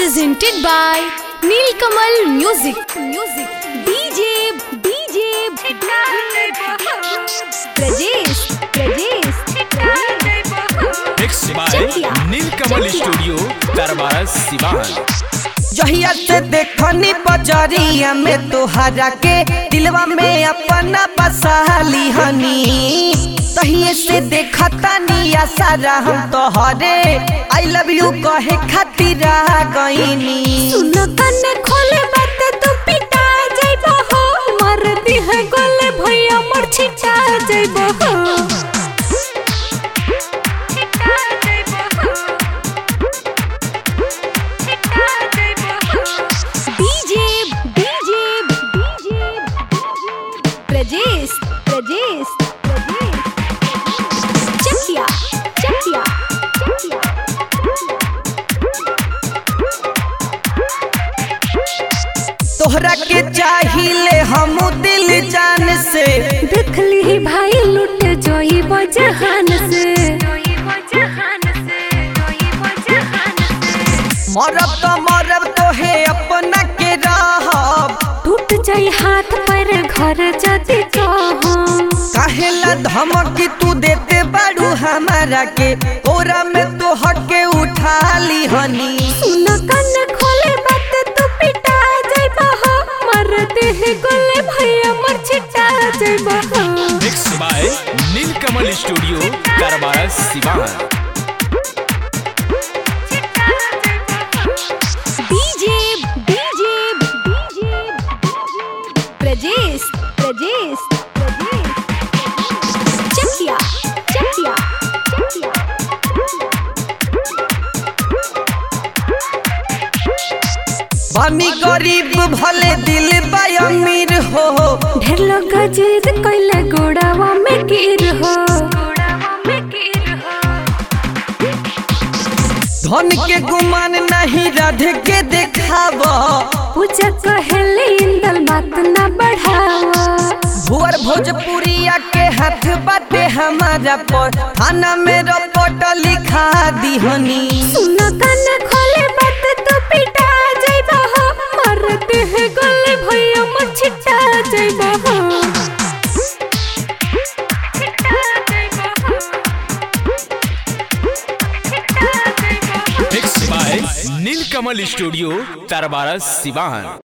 presented by Nilkamal Music. DJ Prajesh Mixed by Neelkamal studio Darbar Siwan. जहिया से देखनी बजरिया में तोहरा के दिलवा में अपना बसाली हनी, तहिए से देखता निया सारा हम तोहरे आई लव यू कहे खातिर आ गईनी। सुन कने खोले बात तू पिटा जाइबो हो, मार दी है गोले भैया मोर छिटा जाइबो हो। Prajesh Chakia तोहरा के चाहिए हम दिल जान से, देख ली भाई लुट जोई बजहान से। मरब तो मरब तोहे अपना के रहब, टूट जाई हाथ पर घर जदी कहम। काहेला धमकी तू देते बाड़ू हमारा के, ओरा में तो हके उठा ली हनी। सुन कने खोले बात तू पिटा जाइबो हो, मार दे है गोले भैया मोर छिटा जाइबो हो। Mixed by Neelkamal studio Darbar Siwan. Prajesh Chakia बानी गरीब भले दिल बा अमीर हो, ढेर लोग जिद कइले गोड़ावा में गिर हो। धन के गुमान नहीं राध के देखावा, पूजा कहले इंदल बात ना बढ़ावा। भुअर भोजपुरिया के हाथ बाटे हमारा पर, थाना में रिपोर्ट लिखा दी हनी। सुन कने खोले बात तू पिटा जाइबो हो, मारते है गोले भैया मोर छिटा जाइबो हो। Mixed by Neelkamal studio Darbar Siwan.